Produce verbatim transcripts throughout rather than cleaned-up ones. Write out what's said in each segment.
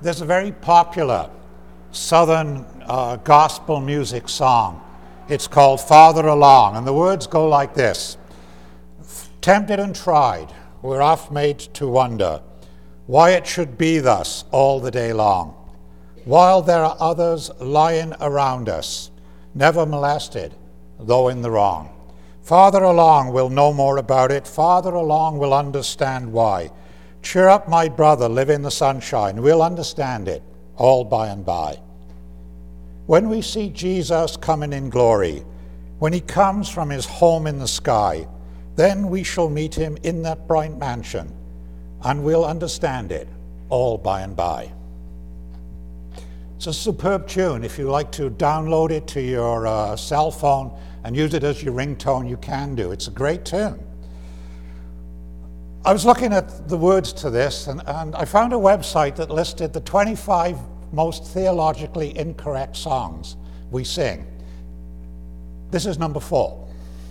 There's a very popular Southern uh, gospel music song. It's called Farther Along, and the words go like this. Tempted and tried, we're oft made to wonder why it should be thus all the day long, while there are others lying around us, never molested, though in the wrong. Farther along, we'll know more about it. Farther along, we'll understand why. Cheer up, my brother, live in the sunshine. We'll understand it all by and by. When we see Jesus coming in glory, when he comes from his home in the sky, then we shall meet him in that bright mansion, and we'll understand it all by and by. It's a superb tune. If you like to download it to your uh, cell phone and use it as your ringtone, you can do. It's a great tune. I was looking at the words to this, and, and I found a website that listed the twenty-five most theologically incorrect songs we sing. This is number four.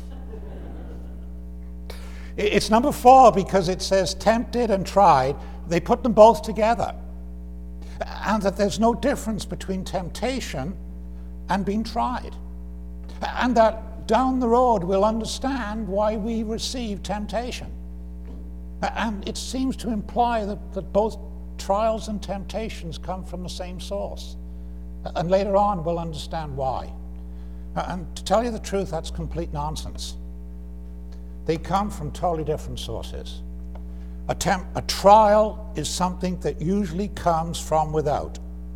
It's number four because it says tempted and tried. They put them both together. And that there's no difference between temptation and being tried. And that down the road we'll understand why we receive temptation. And it seems to imply that, that both trials and temptations come from the same source. And later on we'll understand why. And to tell you the truth, that's complete nonsense. They come from totally different sources. A, temp, a trial is something that usually comes from without.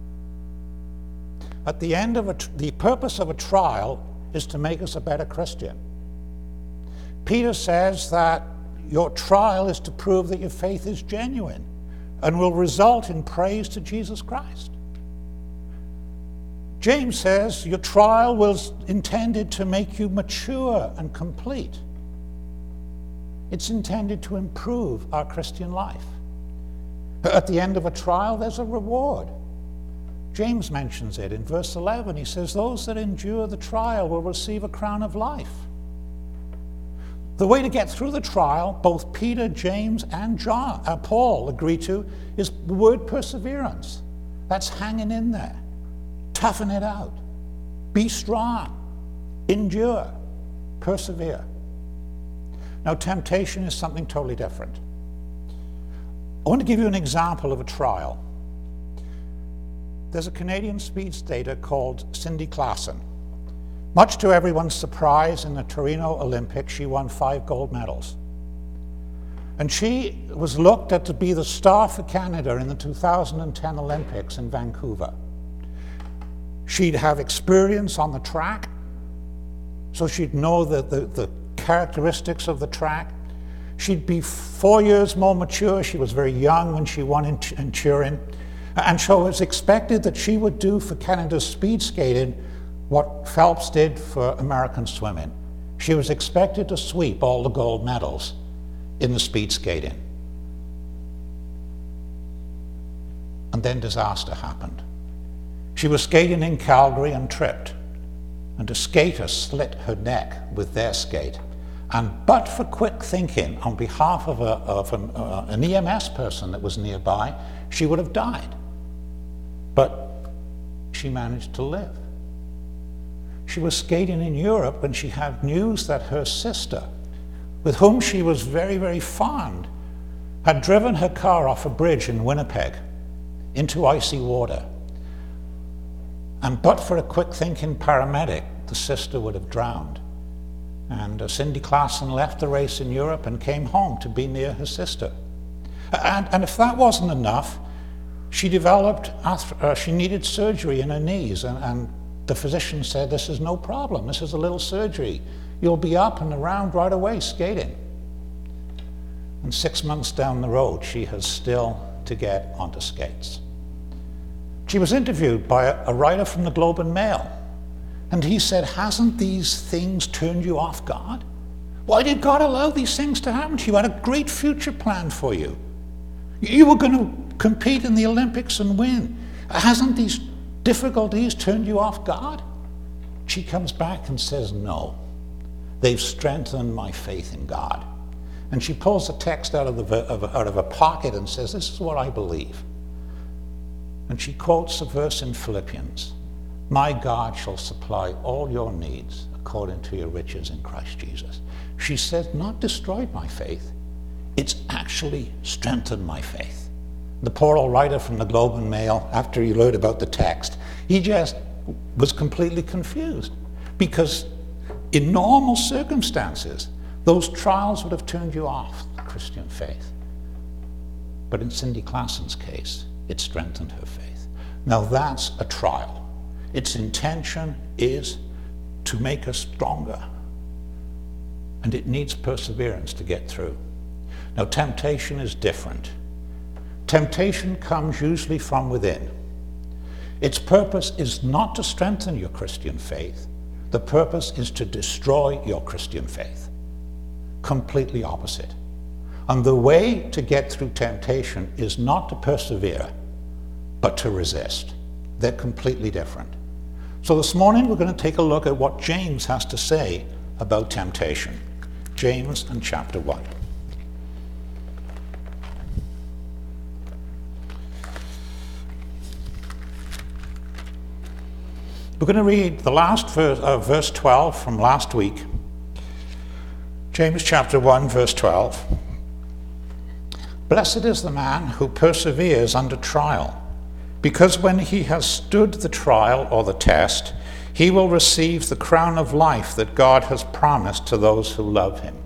At the end of a, the purpose of a trial is to make us a better Christian. Peter says that your trial is to prove that your faith is genuine and will result in praise to Jesus Christ. James says your trial was intended to make you mature and complete. It's intended to improve our Christian life. At the end of a trial, there's a reward. James mentions it in verse eleven. He says, those that endure the trial will receive a crown of life. The way to get through the trial, both Peter, James, and John, uh, Paul agree to, is the word perseverance. That's hanging in there. Toughen it out. Be strong. Endure. Persevere. Now, temptation is something totally different. I want to give you an example of a trial. There's a Canadian speed skater called Cindy Klassen. Much to everyone's surprise, in the Torino Olympics, she won five gold medals. And she was looked at to be the star for Canada in the two thousand ten Olympics in Vancouver. She'd have experience on the track, so she'd know the, the, the characteristics of the track. She'd be four years more mature. She was very young when she won in, in Turin. And so it was expected that she would do for Canada's speed skating what Phelps did for American swimming. She was expected to sweep all the gold medals in the speed skating. And then disaster happened. She was skating in Calgary and tripped, and a skater slit her neck with their skate. And but for quick thinking on behalf of, a, of an, uh, an E M S person that was nearby, she would have died. But she managed to live. She was skating in Europe when she had news that her sister, with whom she was very, very fond, had driven her car off a bridge in Winnipeg into icy water. And but for a quick-thinking paramedic, the sister would have drowned. And uh, Cindy Klassen left the race in Europe and came home to be near her sister. And, and if that wasn't enough, she developed, uh, she needed surgery in her knees, and, and the physician said, this is no problem, this is a little surgery. You'll be up and around right away skating. And six months down the road, she has still to get onto skates. She was interviewed by a, a writer from the Globe and Mail, and he said, hasn't these things turned you off God? Why did God allow these things to happen to you? He had a great future planned for you. You were going to compete in the Olympics and win. Hasn't these difficulties turned you off God? She comes back and says, no. They've strengthened my faith in God. And she pulls a text out of, the, of, out of her pocket and says, this is what I believe. And she quotes a verse in Philippians, "My God shall supply all your needs according to your riches in Christ Jesus." She says, not destroyed my faith, it's actually strengthened my faith. The poor old writer from the Globe and Mail, after he learned about the text, he just was completely confused, because in normal circumstances, those trials would have turned you off the Christian faith. But in Cindy Klassen's case, it strengthened her faith. Now that's a trial. Its intention is to make us stronger, and it needs perseverance to get through. Now, temptation is different. Temptation comes usually from within. Its purpose is not to strengthen your Christian faith. The purpose is to destroy your Christian faith. Completely opposite. And the way to get through temptation is not to persevere, but to resist. They're completely different. So this morning we're going to take a look at what James has to say about temptation. James and chapter one. We're going to read the last verse, uh, verse twelve from last week. James chapter one, verse twelve. "Blessed is the man who perseveres under trial, because when he has stood the trial or the test, he will receive the crown of life that God has promised to those who love him."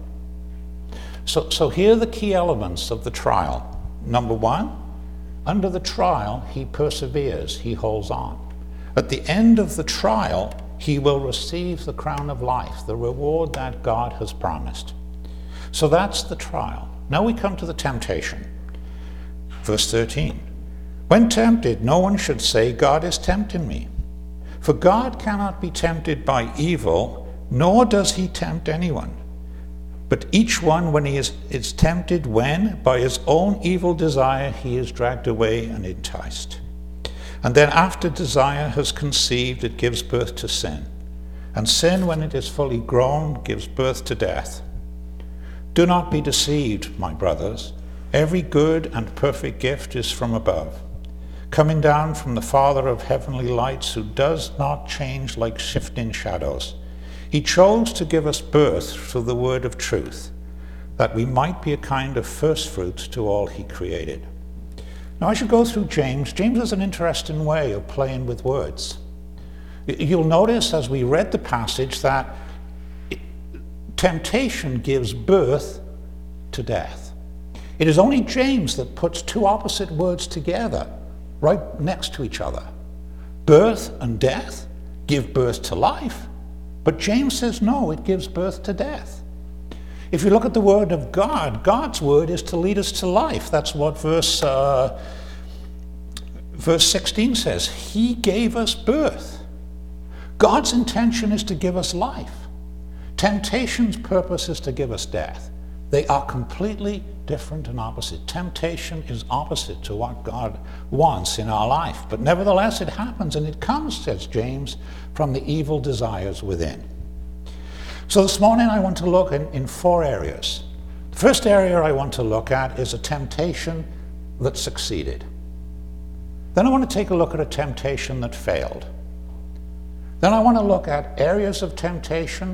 So, so here are the key elements of the trial. Number one, under the trial, he perseveres, he holds on. At the end of the trial, he will receive the crown of life, the reward that God has promised. So that's the trial. Now we come to the temptation. Verse thirteen. "When tempted, no one should say, 'God is tempting me.' For God cannot be tempted by evil, nor does he tempt anyone. But each one, when he is, is tempted, when, by his own evil desire, he is dragged away and enticed. And then after desire has conceived, it gives birth to sin. And sin, when it is fully grown, gives birth to death. Do not be deceived, my brothers. Every good and perfect gift is from above, coming down from the Father of heavenly lights, who does not change like shifting shadows. He chose to give us birth through the word of truth, that we might be a kind of first fruits to all he created." Now, as you go through James, James has an interesting way of playing with words. You'll notice as we read the passage that temptation gives birth to death. It is only James that puts two opposite words together, right next to each other. Birth and death give birth to life, but James says no, it gives birth to death. If you look at the word of God, God's word is to lead us to life. That's what verse uh, verse sixteen says. He gave us birth. God's intention is to give us life. Temptation's purpose is to give us death. They are completely different and opposite. Temptation is opposite to what God wants in our life. But nevertheless, it happens, and it comes, says James, from the evil desires within. So this morning I want to look in, in four areas. The first area I want to look at is a temptation that succeeded. Then I want to take a look at a temptation that failed. Then I want to look at areas of temptation,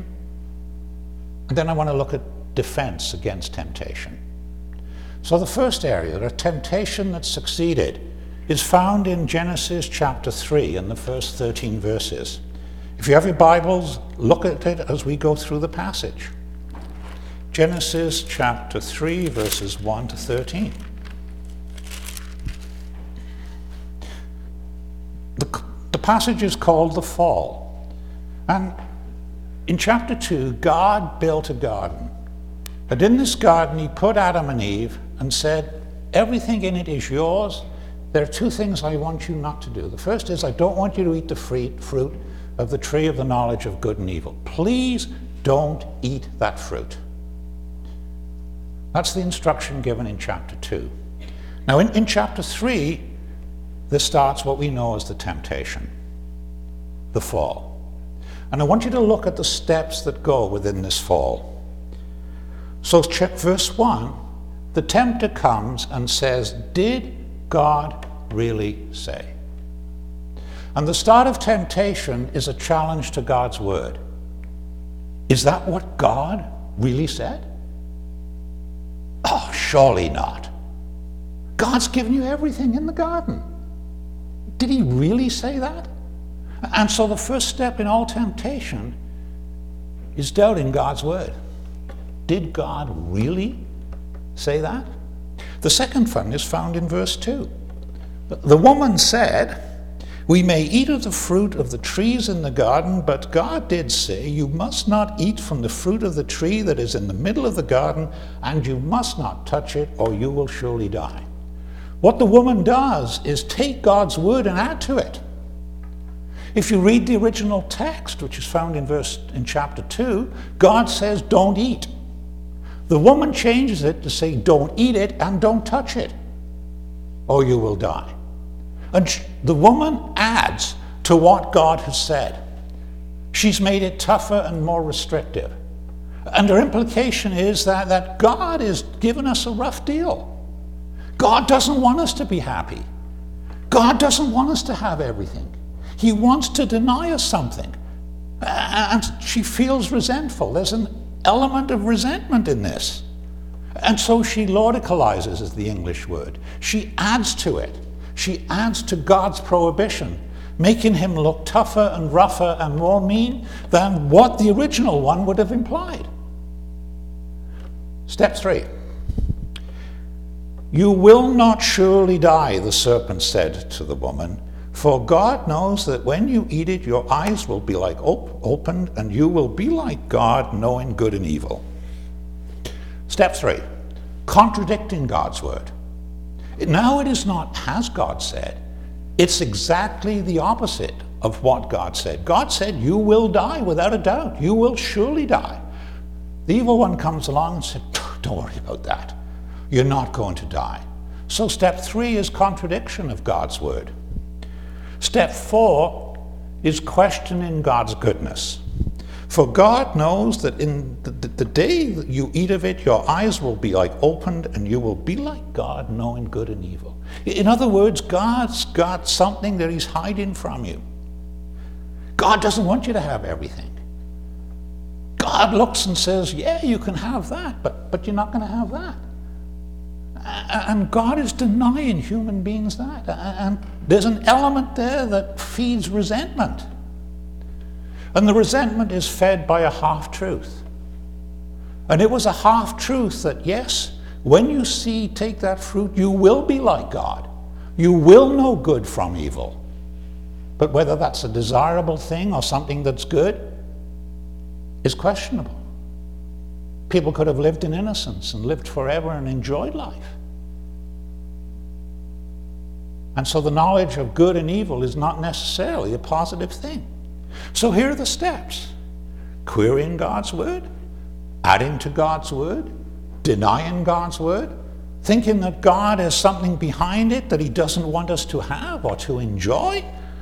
and then I want to look at defense against temptation. So the first area, a temptation that succeeded, is found in Genesis chapter three in the first thirteen verses. If you have your Bibles, look at it as we go through the passage. Genesis chapter three, verses one to thirteen. The, the passage is called the Fall. And in chapter two, God built a garden. And in this garden, he put Adam and Eve and said, everything in it is yours. There are two things I want you not to do. The first is I don't want you to eat the fruit of the tree of the knowledge of good and evil. Please don't eat that fruit. That's the instruction given in chapter two. Now in, in chapter three, this starts what we know as the temptation, the fall. And I want you to look at the steps that go within this fall. So check verse one. The tempter comes and says, did God really say? And the start of temptation is a challenge to God's word. Is that what God really said? Oh, surely not. God's given you everything in the garden. Did he really say that? And so the first step in all temptation is doubting God's word. Did God really say that? The second thing is found in verse two. The woman said, "We may eat of the fruit of the trees in the garden, but God did say, you must not eat from the fruit of the tree that is in the middle of the garden, and you must not touch it, or you will surely die." What the woman does is take God's word and add to it. If you read the original text, which is found in verse in chapter two, God says, don't eat. The woman changes it to say, don't eat it and don't touch it, or you will die. And the woman adds to what God has said. She's made it tougher and more restrictive. And her implication is that, that God is giving us a rough deal. God doesn't want us to be happy. God doesn't want us to have everything. He wants to deny us something. And she feels resentful. There's an element of resentment in this. And so she laudicalizes, is the English word. She adds to it. She adds to God's prohibition, making him look tougher and rougher and more mean than what the original one would have implied. Step three. "You will not surely die," the serpent said to the woman, "for God knows that when you eat it, your eyes will be like op- opened, and you will be like God, knowing good and evil." Step three, contradicting God's word. Now it is not "has God said," it's exactly the opposite of what God said. God said, you will die without a doubt. You will surely die. The evil one comes along and said, don't worry about that. You're not going to die. So step three is contradiction of God's word. Step four is questioning God's goodness. For God knows that in the, the, the day that you eat of it, your eyes will be like opened, and you will be like God, knowing good and evil. In other words, God's got something that he's hiding from you. God doesn't want you to have everything. God looks and says, yeah, you can have that, but, but you're not going to have that. And God is denying human beings that. And there's an element there that feeds resentment. And the resentment is fed by a half-truth. And it was a half-truth that, yes, when you see, take that fruit, you will be like God. You will know good from evil. But whether that's a desirable thing or something that's good is questionable. People could have lived in innocence and lived forever and enjoyed life. And so the knowledge of good and evil is not necessarily a positive thing. So here are the steps. Querying God's word, adding to God's word, denying God's word, thinking that God has something behind it that he doesn't want us to have or to enjoy.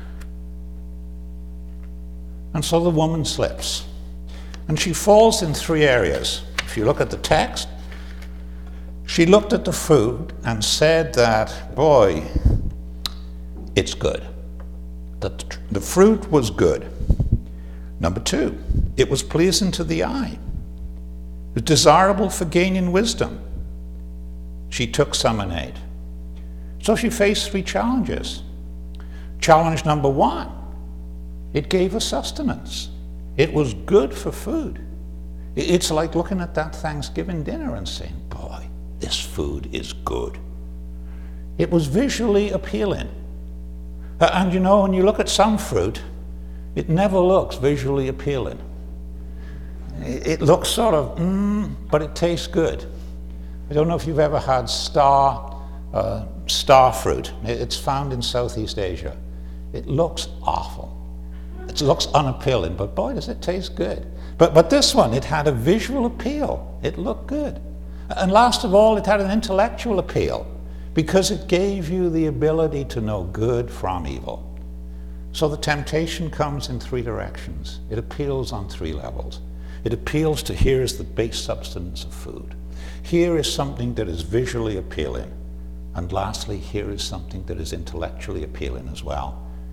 And so the woman slips. And she falls in three areas. If you look at the text, she looked at the fruit and said that, boy, it's good. That the fruit was good. Number two, it was pleasing to the eye. It was desirable for gaining wisdom. She took some and ate. So she faced three challenges. Challenge number one, it gave her sustenance. It was good for food. It's like looking at that Thanksgiving dinner and saying, boy, this food is good. It was visually appealing. And you know, when you look at some fruit, it never looks visually appealing. It looks sort of, mmm, but it tastes good. I don't know if you've ever had star, uh, star fruit. It's found in Southeast Asia. It looks awful. It looks unappealing, but boy, does it taste good. But, but this one, it had a visual appeal. It looked good. And last of all, it had an intellectual appeal because it gave you the ability to know good from evil. So the temptation comes in three directions. It appeals on three levels. It appeals to, here is the base substance of food. Here is something that is visually appealing. And lastly, here is something that is intellectually appealing as well.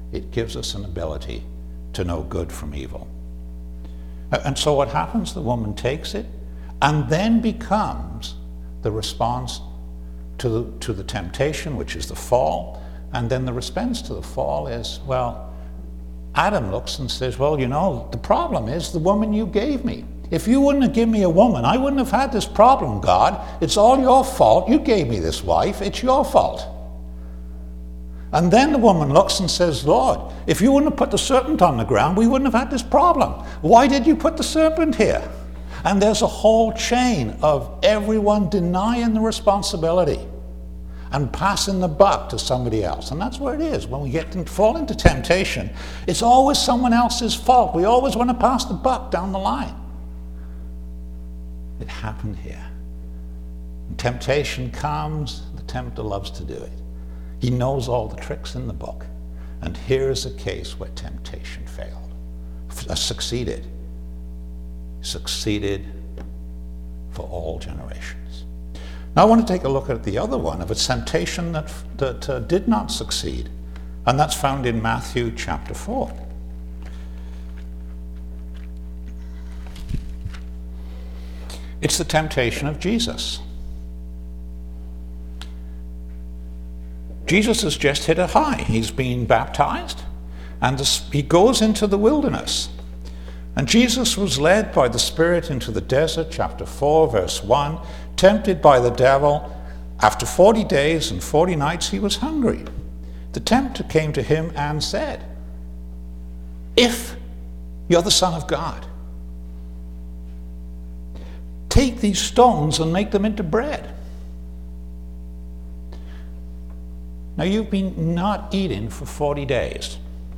it gives us an ability to know good from evil. And so what happens, the woman takes it and then becomes the response to the, to the temptation, which is the fall. And then the response to the fall is, well, Adam looks and says, well, you know, the problem is the woman you gave me. If you wouldn't have given me a woman, I wouldn't have had this problem, God. It's all your fault. You gave me this wife. It's your fault. And then the woman looks and says, Lord, if you wouldn't have put the serpent on the ground, we wouldn't have had this problem. Why did you put the serpent here? And there's a whole chain of everyone denying the responsibility and passing the buck to somebody else. And that's where it is. When we get to fall into temptation, it's always someone else's fault. We always want to pass the buck down the line. It happened here. When temptation comes, the tempter loves to do it. He knows all the tricks in the book. And here's a case where temptation failed, uh, succeeded. Succeeded for all generations. Now I want to take a look at the other one of a temptation that, that uh, did not succeed. And that's found in Matthew chapter four. It's the temptation of Jesus. Jesus has just hit a high. He's been baptized, and he goes into the wilderness. And Jesus was led by the Spirit into the desert, chapter four, verse one, tempted by the devil. After forty days and forty nights he was hungry. The tempter came to him and said, if you're the Son of God, take these stones and make them into bread. Now you've been not eating for forty days.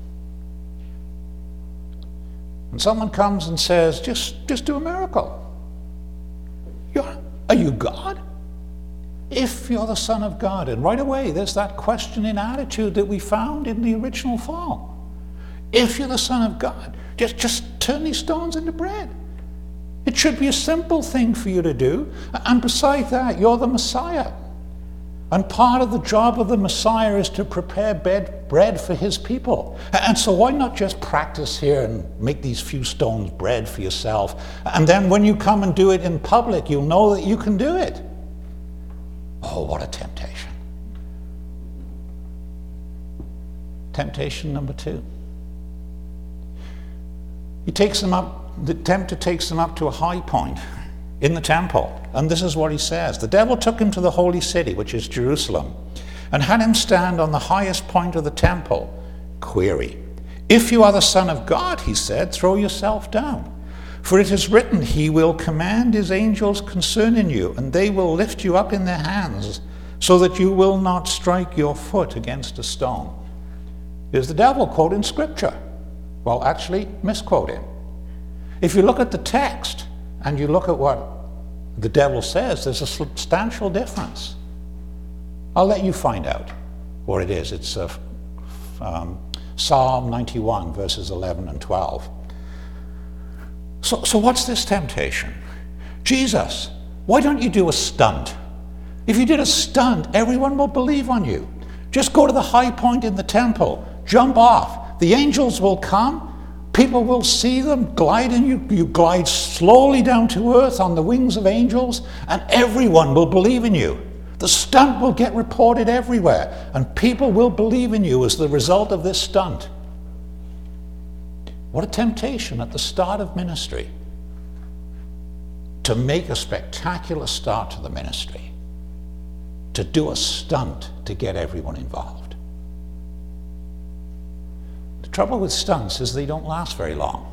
And someone comes and says, just, just do a miracle. You're, are you God? If you're the Son of God. And right away there's that questioning attitude that we found in the original fall. If you're the Son of God, just, just turn these stones into bread. It should be a simple thing for you to do. And besides that, you're the Messiah. And part of the job of the Messiah is to prepare bed, bread for his people. And so why not just practice here and make these few stones bread for yourself? And then when you come and do it in public, you'll know that you can do it. Oh, what a temptation. Temptation number two. He takes them up, the tempter takes them up to a high point in the temple. And this is what he says. The devil took him to the holy city, which is Jerusalem, and had him stand on the highest point of the temple. Query. If you are the Son of God, he said, throw yourself down. For it is written, he will command his angels concerning you, and they will lift you up in their hands, so that you will not strike your foot against a stone. Is the devil quoting scripture? Well, actually, misquoting. If you look at the text, and you look at what the devil says, there's a substantial difference. I'll let you find out what it is. It's uh, um, Psalm ninety-one, verses eleven and twelve. So, so what's this temptation? Jesus, why don't you do a stunt? If you did a stunt, everyone will believe on you. Just go to the high point in the temple, jump off. The angels will come. People will see them gliding. You, you glide slowly down to earth on the wings of angels, and everyone will believe in you. The stunt will get reported everywhere, and people will believe in you as the result of this stunt. What a temptation at the start of ministry, to make a spectacular start to the ministry, to do a stunt to get everyone involved. The trouble with stunts is they don't last very long.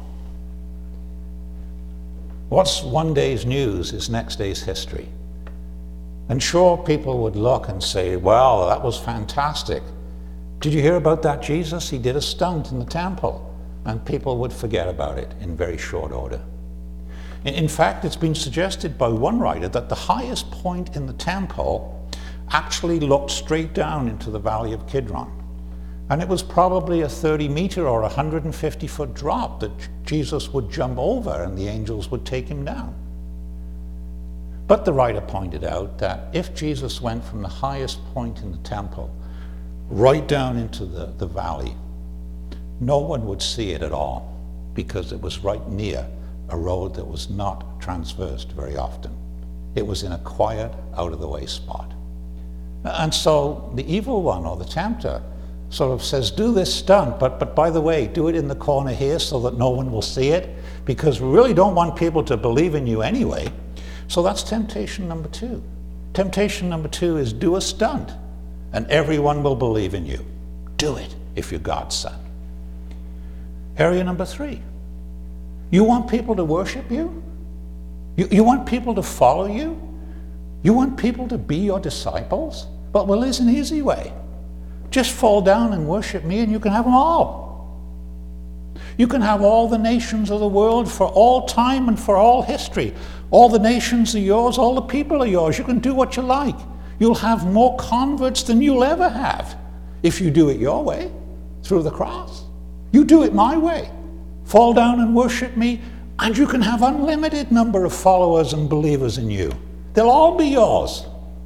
What's one day's news is next day's history. And sure, people would look and say, well, that was fantastic. Did you hear about that Jesus? He did a stunt in the temple. And people would forget about it in very short order. In fact, it's been suggested by one writer that the highest point in the temple actually looked straight down into the valley of Kidron. And it was probably a thirty meter or one hundred fifty foot drop that Jesus would jump over and the angels would take him down. But the writer pointed out that if Jesus went from the highest point in the temple right down into the, the valley, no one would see it at all because it was right near a road that was not traversed very often. It was in a quiet, out-of-the-way spot. And so the evil one, or the tempter, sort of says, do this stunt, but, but by the way, do it in the corner here so that no one will see it, because we really don't want people to believe in you anyway. So that's temptation number two. Temptation number two is do a stunt, and everyone will believe in you. Do it if you're God's son. Area number three. You want people to worship you? You, you want people to follow you? You want people to be your disciples? But well, there's an easy way. Just fall down and worship me and you can have them all. You can have all the nations of the world for all time and for all history. All the nations are yours, all the people are yours. You can do what you like. You'll have more converts than you'll ever have if you do it your way, through the cross. You do it my way. Fall down and worship me, and you can have unlimited number of followers and believers in you. They'll all be yours.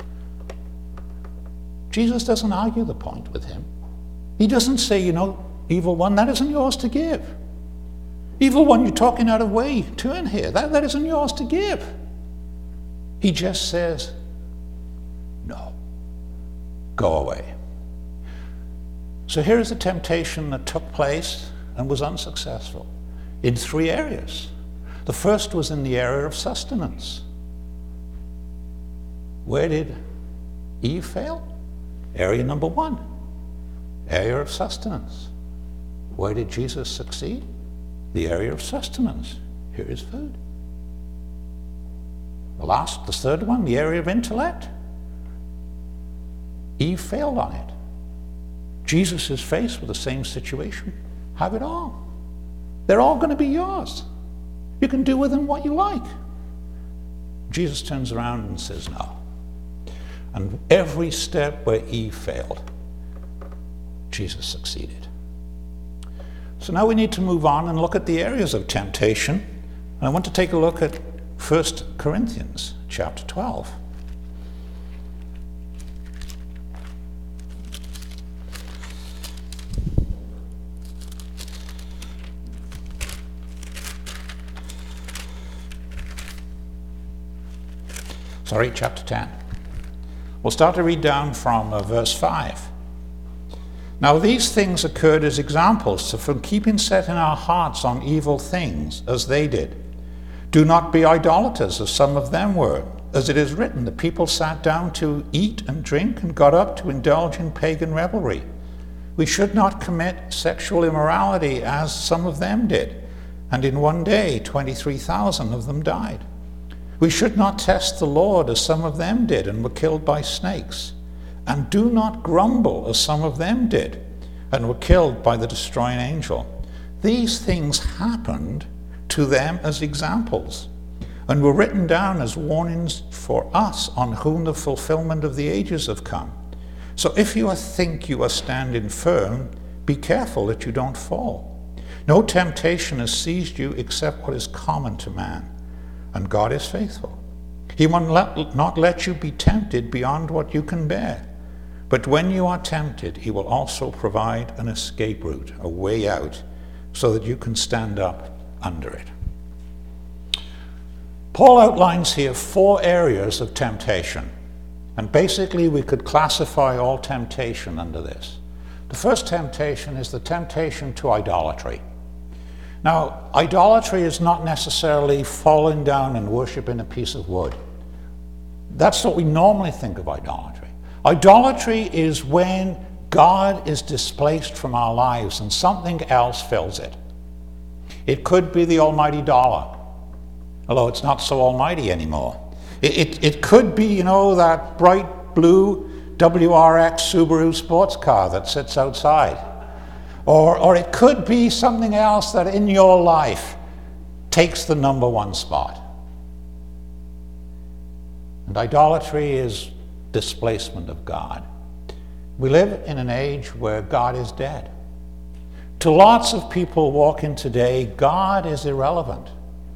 Jesus doesn't argue the point with him. He doesn't say, you know, evil one, that isn't yours to give. Evil one, you're talking out of way. Turn here. That, that isn't yours to give. He just says, no, go away. So here's a temptation that took place and was unsuccessful in three areas. The first was in the area of sustenance. Where did Eve fail? Area number one, area of sustenance. Where did Jesus succeed? The area of sustenance. Here is food. The last, the third one, the area of intellect. Eve failed on it. Jesus is faced with the same situation. Have it all. They're all going to be yours. You can do with them what you like. Jesus turns around and says no. And every step where Eve failed, Jesus succeeded. So now we need to move on and look at the areas of temptation. And I want to take a look at First Corinthians chapter twelve. Sorry, chapter ten. We'll start to read down from uh, verse five. Now these things occurred as examples, so from keeping set in our hearts on evil things, as they did. Do not be idolaters, as some of them were. As it is written, the people sat down to eat and drink and got up to indulge in pagan revelry. We should not commit sexual immorality, as some of them did, and in one day twenty-three thousand of them died. We should not test the Lord, as some of them did, and were killed by snakes. And do not grumble, as some of them did, and were killed by the destroying angel. These things happened to them as examples, and were written down as warnings for us, on whom the fulfillment of the ages have come. So if you think you are standing firm, be careful that you don't fall. No temptation has seized you except what is common to man. And God is faithful. He will not let you be tempted beyond what you can bear. But when you are tempted, he will also provide an escape route, a way out, so that you can stand up under it. Paul outlines here four areas of temptation. And basically we could classify all temptation under this. The first temptation is the temptation to idolatry. Now, idolatry is not necessarily falling down and worshiping a piece of wood. That's what we normally think of idolatry. Idolatry is when God is displaced from our lives and something else fills it. It could be the almighty dollar, although it's not so almighty anymore. It, it, it could be, you know, that bright blue W R X Subaru sports car that sits outside. Or, or it could be something else that in your life takes the number one spot. And idolatry is displacement of God. We live in an age where God is dead. To lots of people walking today, God is irrelevant.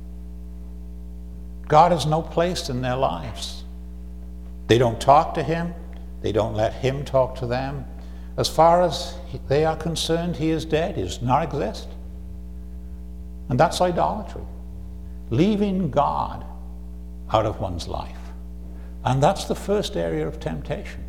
God has no place in their lives. They don't talk to him. They don't let him talk to them. as far as they are concerned, he is dead, he does not exist. And that's idolatry. Leaving God out of one's life. And that's the first area of temptation.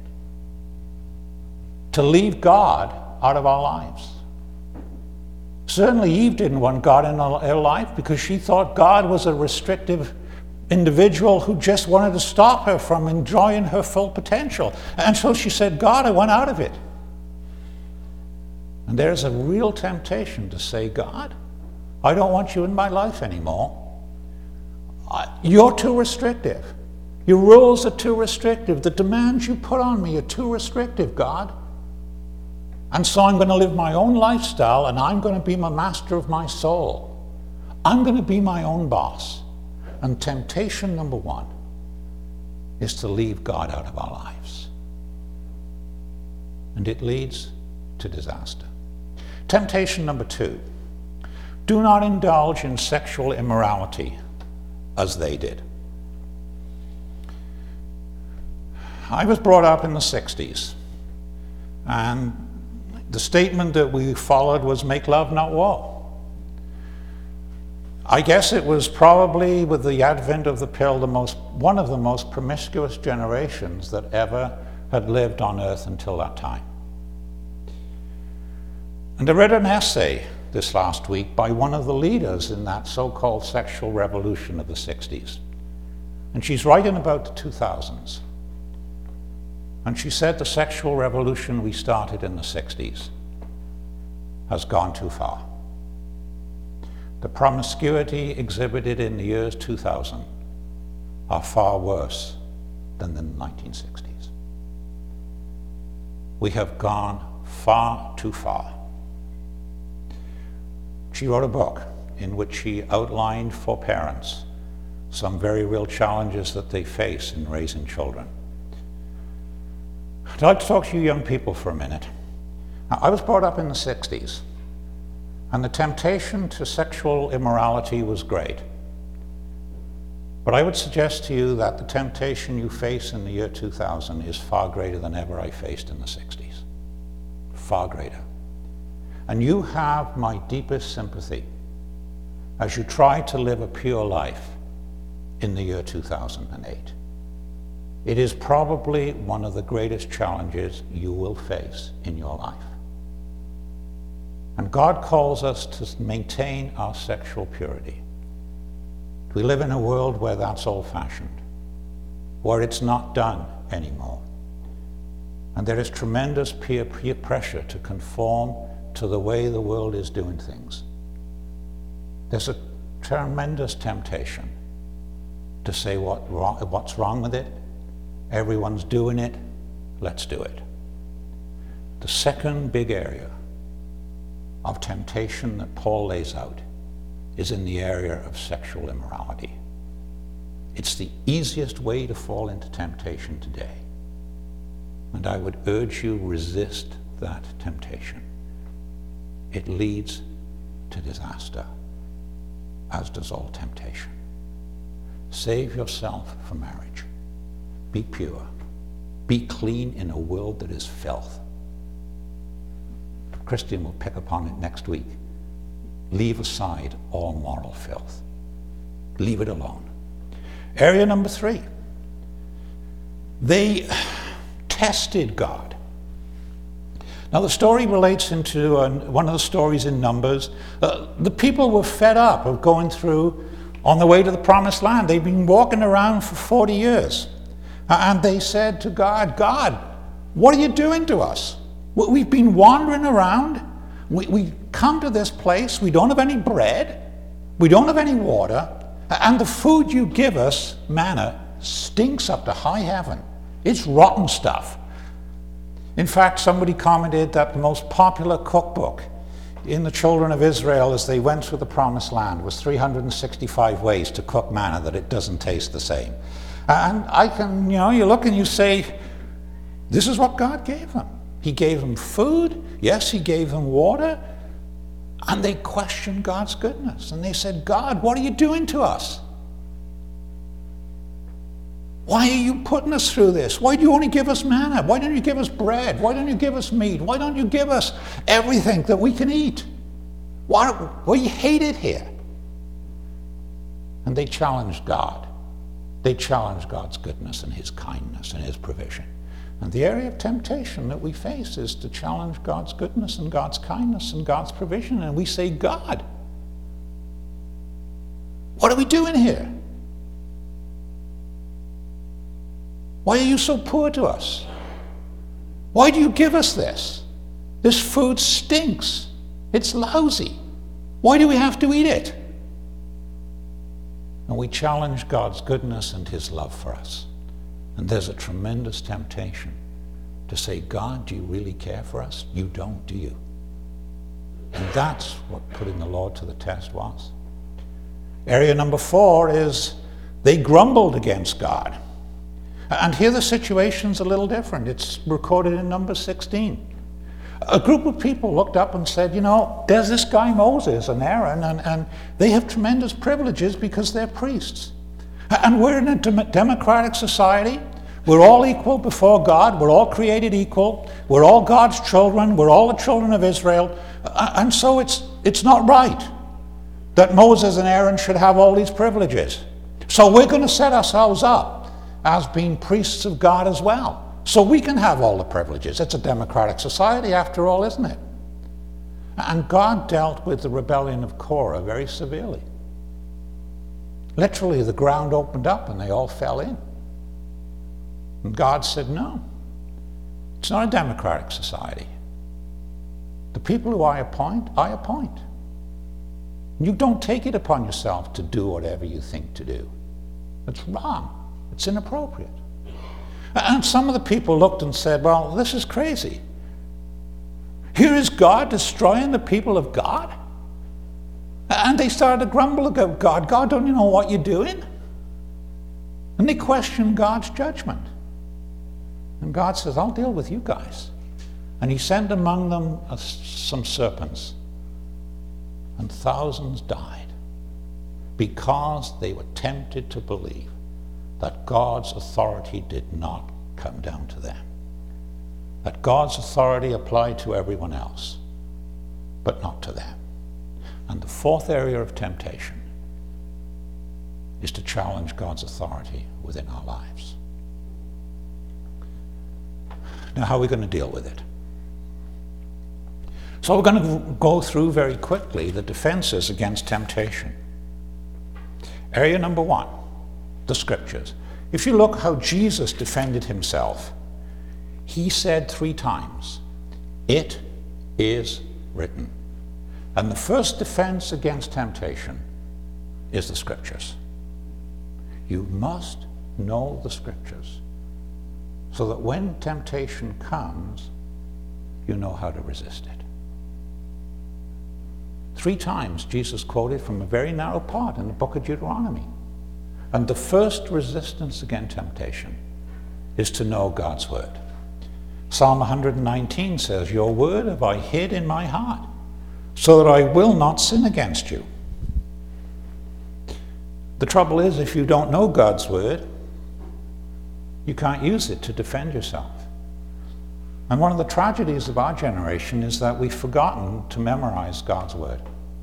To leave God out of our lives. Certainly Eve didn't want God in her life because she thought God was a restrictive individual who just wanted to stop her from enjoying her full potential. And so she said, God, I want out of it. And there's a real temptation to say, God, I don't want you in my life anymore. You're too restrictive. Your rules are too restrictive. The demands you put on me are too restrictive, God. And so I'm going to live my own lifestyle, and I'm going to be my master of my soul. I'm going to be my own boss. And temptation number one is to leave God out of our lives. And it leads to disaster. Temptation number two, do not indulge in sexual immorality as they did. I was brought up in the sixties, and the statement that we followed was make love, not war. I guess it was probably with the advent of the pill the most, one of the most promiscuous generations that ever had lived on earth until that time. And I read an essay this last week by one of the leaders in that so-called sexual revolution of the sixties. And she's writing about the two thousands. And she said the sexual revolution we started in the sixties has gone too far. The promiscuity exhibited in the years two thousand are far worse than the nineteen sixties. We have gone far too far. She wrote a book in which she outlined for parents some very real challenges that they face in raising children. I'd like to talk to you young people for a minute. Now, I was brought up in the sixties, and the temptation to sexual immorality was great. But I would suggest to you that the temptation you face in the year two thousand is far greater than ever I faced in the sixties. Far greater. And you have my deepest sympathy as you try to live a pure life in the year two thousand eight. It is probably one of the greatest challenges you will face in your life. And God calls us to maintain our sexual purity. We live in a world where that's old-fashioned, where it's not done anymore. And there is tremendous peer, peer pressure to conform to the way the world is doing things. There's a tremendous temptation to say what wrong, what's wrong with it. Everyone's doing it, let's do it. The second big area of temptation that Paul lays out is in the area of sexual immorality. It's the easiest way to fall into temptation today. And I would urge you, resist that temptation. It leads to disaster, as does all temptation. Save yourself for marriage. Be pure. Be clean in a world that is filth. Christian will pick upon it next week. Leave aside all moral filth. Leave it alone. Area number three. They tested God. Now the story relates into uh, one of the stories in Numbers. Uh, the people were fed up of going through on the way to the promised land. They've been walking around for forty years. And they said to God, God, what are you doing to us? We've been wandering around. We, we come to this place. We don't have any bread. We don't have any water. And the food you give us, manna, stinks up to high heaven. It's rotten stuff. In fact, somebody commented that the most popular cookbook in the children of Israel as they went through the promised land was three hundred sixty-five ways to cook manna that it doesn't taste the same. And I can, you know, you look and you say, this is what God gave them. He gave them food. Yes, he gave them water. And they questioned God's goodness. And they said, God, what are you doing to us? Why are you putting us through this? Why do you only give us manna? Why don't you give us bread? Why don't you give us meat? Why don't you give us everything that we can eat? Why, we hate it here. And they challenged God. They challenged God's goodness and his kindness and his provision. And the area of temptation that we face is to challenge God's goodness and God's kindness and God's provision. And we say, God, what are we doing here? Why are you so poor to us? Why do you give us this? This food stinks. It's lousy. Why do we have to eat it? And we challenge God's goodness and his love for us. And there's a tremendous temptation to say, God, do you really care for us? You don't, do you? And that's what putting the Lord to the test was. Area number four is they grumbled against God. And here the situation's a little different. It's recorded in Numbers sixteen. A group of people looked up and said, you know, there's this guy Moses and Aaron, and, and they have tremendous privileges because they're priests. And we're in a dem- democratic society. We're all equal before God. We're all created equal. We're all God's children. We're all the children of Israel. And so it's, it's not right that Moses and Aaron should have all these privileges. So we're going to set ourselves up as being priests of God as well, so we can have all the privileges. It's a democratic society after all, isn't it? And God dealt with the rebellion of Korah very severely. Literally, the ground opened up and they all fell in. And God said, no, it's not a democratic society. The people who I appoint, I appoint. You don't take it upon yourself to do whatever you think to do. It's wrong. It's inappropriate. And some of the people looked and said, well, this is crazy. Here is God destroying the people of God? And they started to grumble about God. God, don't you know what you're doing? And they questioned God's judgment. And God says, I'll deal with you guys. And he sent among them uh, some serpents. And thousands died because they were tempted to believe that God's authority did not come down to them. That God's authority applied to everyone else, but not to them. And the fourth area of temptation is to challenge God's authority within our lives. Now, how are we going to deal with it? So we're going to go through very quickly the defenses against temptation. Area number one, the scriptures. If you look how Jesus defended himself, he said three times, it is written. And the first defense against temptation is the scriptures. You must know the scriptures so that when temptation comes, you know how to resist it. Three times Jesus quoted from a very narrow part in the book of Deuteronomy. And the first resistance against temptation is to know God's word. Psalm one nineteen says, your word have I hid in my heart, so that I will not sin against you. The trouble is, if you don't know God's word, you can't use it to defend yourself. And one of the tragedies of our generation is that we've forgotten to memorize God's word.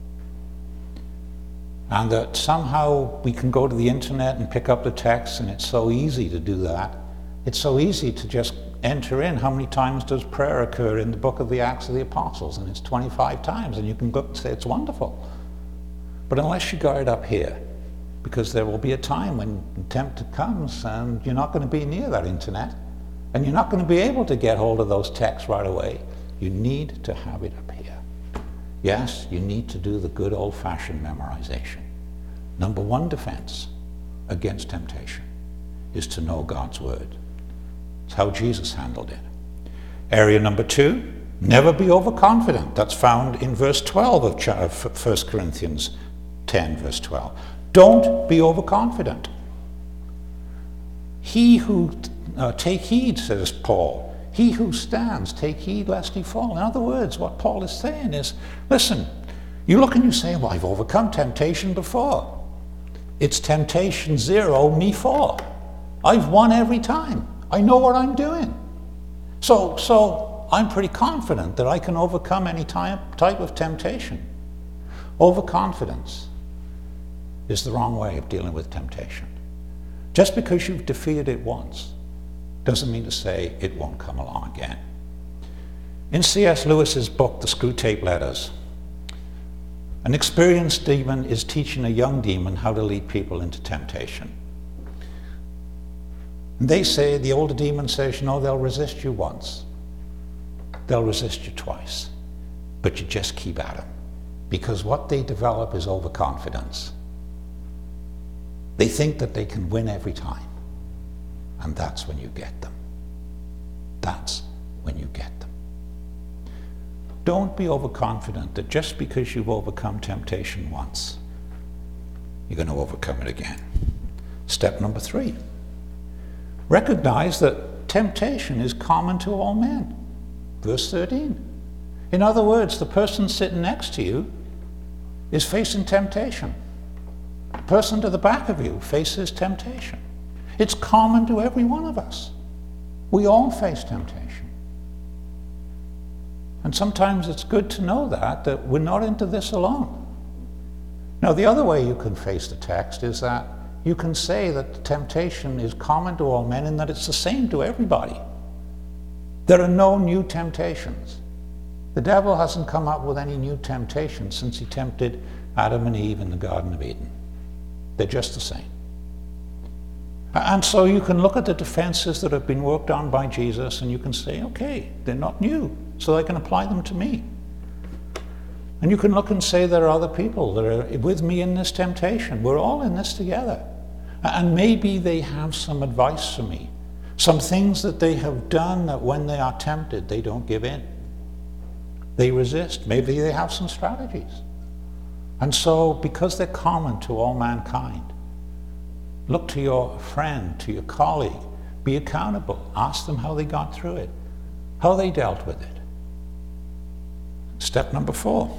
And that somehow we can go to the internet and pick up the text, and it's so easy to do that. It's so easy to just enter in how many times does prayer occur in the book of the Acts of the Apostles, and it's twenty-five times, and you can go and say it's wonderful. But unless you got it up here, because there will be a time when tempter comes and you're not going to be near that internet, and you're not going to be able to get hold of those texts right away. You need to have it up here. Yes, you need to do the good old-fashioned memorization. Number one defense against temptation is to know God's word. It's how Jesus handled it. Area number two, never be overconfident. That's found in verse twelve of First Corinthians ten, verse twelve. Don't be overconfident. He who, uh, take heed, says Paul, he who stands, take heed lest he fall. In other words, what Paul is saying is, listen, you look and you say, well, I've overcome temptation before. It's temptation zero, me four. I've won every time. I know what I'm doing. So, so I'm pretty confident that I can overcome any type, type of temptation. Overconfidence is the wrong way of dealing with temptation. Just because you've defeated it once doesn't mean to say it won't come along again. In C S Lewis's book, The Screwtape Letters, an experienced demon is teaching a young demon how to lead people into temptation. And they say, the older demon says, you know, they'll resist you once. They'll resist you twice. But you just keep at them. Because what they develop is overconfidence. They think that they can win every time. And that's when you get them. That's when you get them. Don't be overconfident that just because you've overcome temptation once, you're going to overcome it again. Step number three. Recognize that temptation is common to all men. Verse thirteen. In other words, the person sitting next to you is facing temptation. The person to the back of you faces temptation. It's common to every one of us. We all face temptation. And sometimes it's good to know that, that we're not into this alone. Now, the other way you can face the text is that you can say that the temptation is common to all men and that it's the same to everybody. There are no new temptations. The devil hasn't come up with any new temptations since he tempted Adam and Eve in the Garden of Eden. They're just the same. And so you can look at the defenses that have been worked on by Jesus and you can say, okay, they're not new, so I can apply them to me. And you can look and say there are other people that are with me in this temptation. We're all in this together. And maybe they have some advice for me, some things that they have done that when they are tempted, they don't give in. They resist. Maybe they have some strategies. And so, because they're common to all mankind, look to your friend, to your colleague, be accountable, ask them how they got through it, how they dealt with it. Step number four.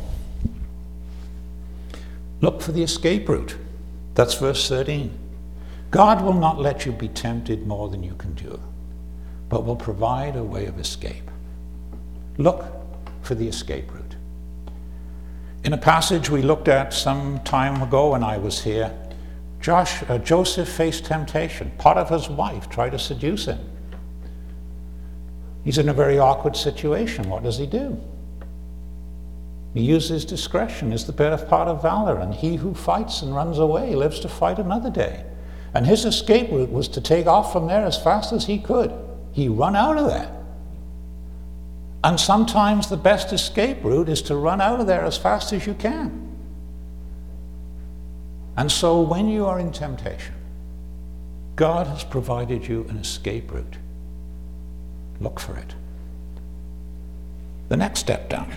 Look for the escape route. That's verse thirteen. God will not let you be tempted more than you can do, but will provide a way of escape. Look for the escape route. In a passage we looked at some time ago when I was here, Josh, uh, Joseph faced temptation. Potiphar's wife tried to seduce him. He's in a very awkward situation. What does he do? He uses discretion is the better part of valor, and he who fights and runs away lives to fight another day. And his escape route was to take off from there as fast as he could. He run out of there. And sometimes the best escape route is to run out of there as fast as you can. And so when you are in temptation, God has provided you an escape route. Look for it. The next step down.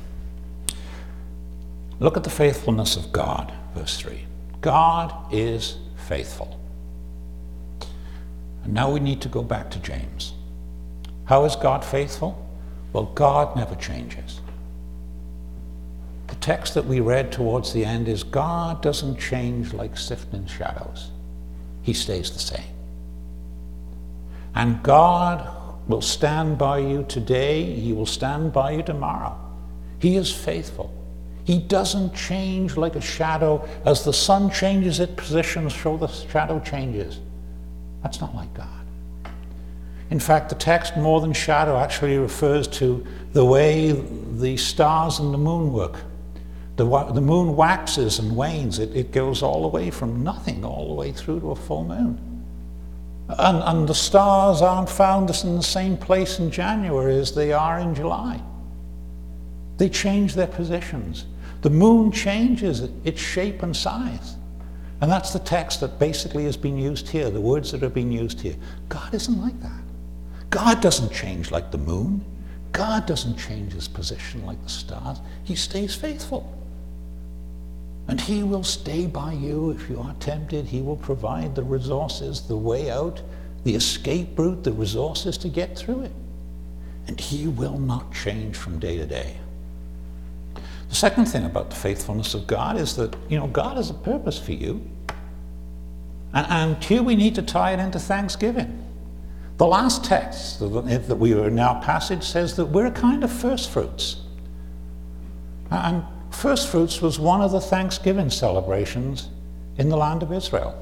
Look at the faithfulness of God, verse three. God is faithful. And now we need to go back to James. How is God faithful? Well, God never changes. The text that we read towards the end is God doesn't change like sifting shadows. He stays the same. And God will stand by you today. He will stand by you tomorrow. He is faithful. He doesn't change like a shadow. As the sun changes its position, so the shadow changes. That's not like God. In fact, the text more than shadow actually refers to the way the stars and the moon work. The, the moon waxes and wanes. It, it goes all the way from nothing all the way through to a full moon. And, and the stars aren't found in the same place in January as they are in July. They change their positions. The moon changes its shape and size. And that's the text that basically has been used here, the words that are being used here. God isn't like that. God doesn't change like the moon. God doesn't change his position like the stars. He stays faithful. And he will stay by you if you are tempted. He will provide the resources, the way out, the escape route, the resources to get through it. And he will not change from day to day. The second thing about the faithfulness of God is that, you know, God has a purpose for you. And, and here we need to tie it into Thanksgiving. The last text that we are in our passage says that we're a kind of first fruits. And first fruits was one of the Thanksgiving celebrations in the land of Israel.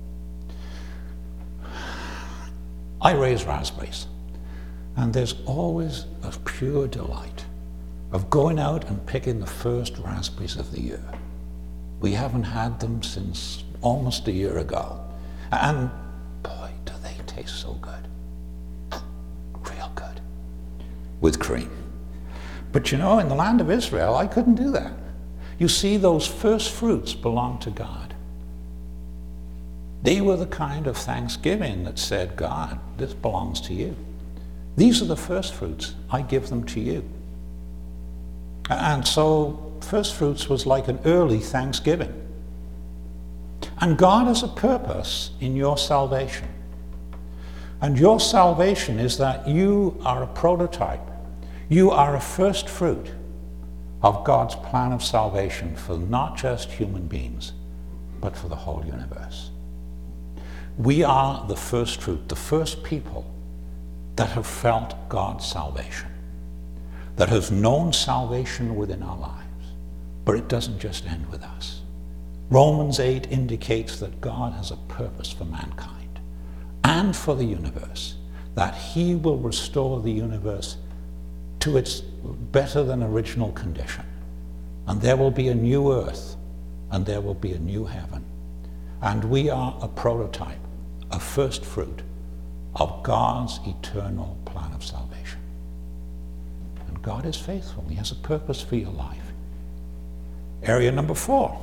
I raise raspberries, and there's always a pure delight of going out and picking the first raspberries of the year. We haven't had them since almost a year ago, and boy, do they taste so good. Real good. With cream. But you know, in the land of Israel, I couldn't do that. You see, those first fruits belong to God. They were the kind of thanksgiving that said, God, this belongs to you. These are the first fruits. I give them to you. And so first fruits was like an early thanksgiving. And God has a purpose in your salvation. And your salvation is that you are a prototype. You are a first fruit of God's plan of salvation for not just human beings, but for the whole universe. We are the first fruit, the first people that have felt God's salvation, that have known salvation within our lives. But it doesn't just end with us. Romans eight indicates that God has a purpose for mankind and for the universe, that he will restore the universe to its better than original condition. And there will be a new earth, and there will be a new heaven. And we are a prototype, a first fruit of God's eternal plan of salvation. And God is faithful. He has a purpose for your life. Area number four.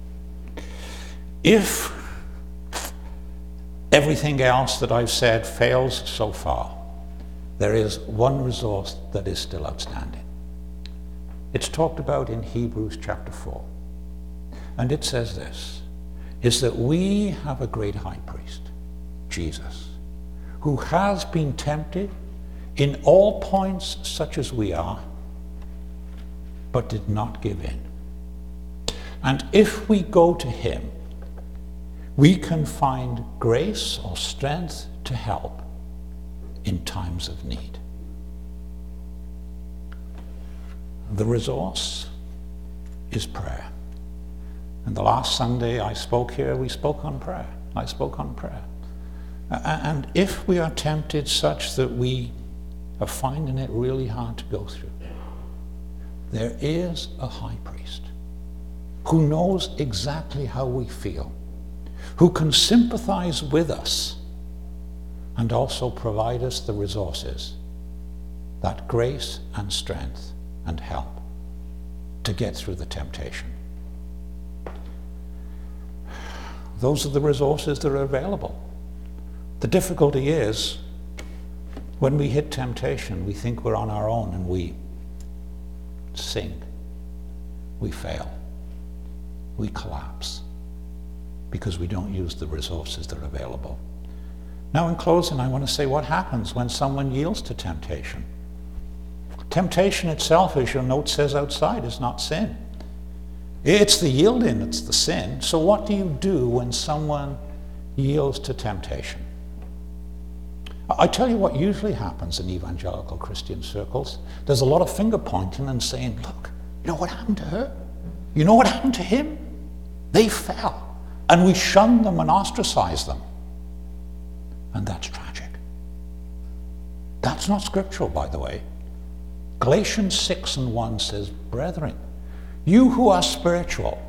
If everything else that I've said fails so far, there is one resource that is still outstanding. It's talked about in Hebrews chapter four. And it says this, is that we have a great high priest, Jesus, who has been tempted in all points such as we are, but did not give in. And if we go to him, we can find grace or strength to help in times of need. The resource is prayer. And the last Sunday I spoke here, we spoke on prayer. I spoke on prayer. And if we are tempted such that we are finding it really hard to go through, there is a high priest who knows exactly how we feel, who can sympathize with us and also provide us the resources, that grace and strength and help to get through the temptation. Those are the resources that are available. The difficulty is, when we hit temptation, we think we're on our own and we sink, we fail, we collapse, because we don't use the resources that are available. Now, in closing, I want to say what happens when someone yields to temptation. Temptation itself, as your note says outside, is not sin. It's the yielding that's the sin. So what do you do when someone yields to temptation? I tell you what usually happens in evangelical Christian circles. There's a lot of finger pointing and saying, look, you know what happened to her? You know what happened to him? They fell. And we shun them and ostracize them. And that's tragic. That's not scriptural, by the way. Galatians six and one says, brethren, you who are spiritual,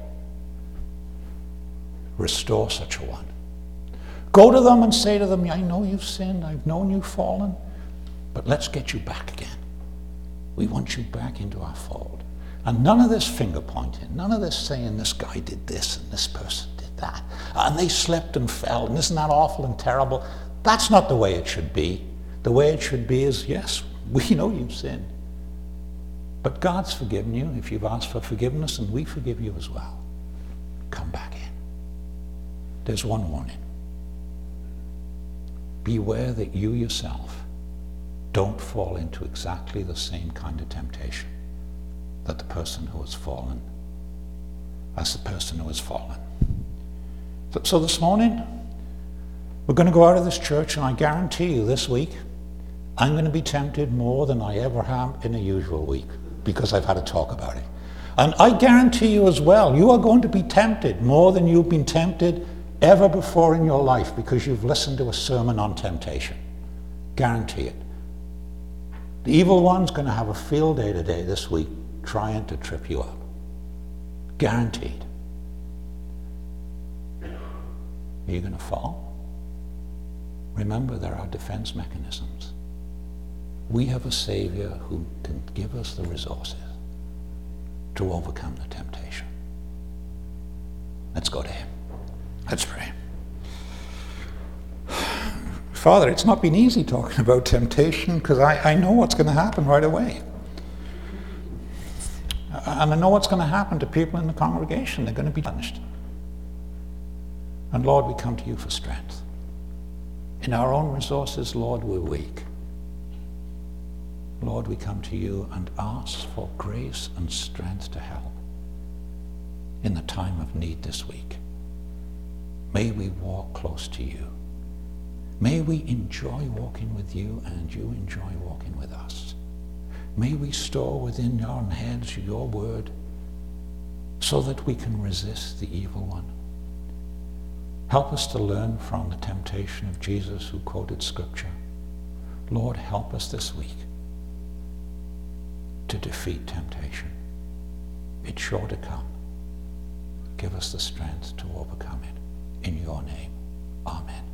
restore such a one. Go to them and say to them, I know you've sinned, I've known you've fallen, but let's get you back again. We want you back into our fold. And none of this finger pointing, none of this saying this guy did this and this person did that, and they slipped and fell, and isn't that awful and terrible? That's not the way it should be. The way it should be is, yes, we know you've sinned, but God's forgiven you if you've asked for forgiveness, and we forgive you as well. Come back in. There's one warning. Beware that you yourself don't fall into exactly the same kind of temptation that the person who has fallen, as the person who has fallen. So, so this morning, We're going to go out of this church, and I guarantee you this week, I'm going to be tempted more than I ever have in a usual week, because I've had to talk about it. And I guarantee you as well, you are going to be tempted more than you've been tempted ever before in your life, because you've listened to a sermon on temptation. Guarantee it. The evil one's going to have a field day today, this week, trying to trip you up. Guaranteed. Are you going to fall? Remember, there are defense mechanisms. We have a Savior who can give us the resources to overcome the temptation. Let's go to him. Let's pray. Father, it's not been easy talking about temptation, because I, I know what's going to happen right away. And I know what's going to happen to people in the congregation. They're going to be punished. And Lord, we come to you for strength. In our own resources, Lord, we're weak. Lord, we come to you and ask for grace and strength to help in the time of need this week. May we walk close to you. May we enjoy walking with you, and you enjoy walking with us. May we store within our heads your word so that we can resist the evil one. Help us to learn from the temptation of Jesus, who quoted Scripture. Lord, help us this week to defeat temptation. It's sure to come. Give us the strength to overcome it. In your name, amen.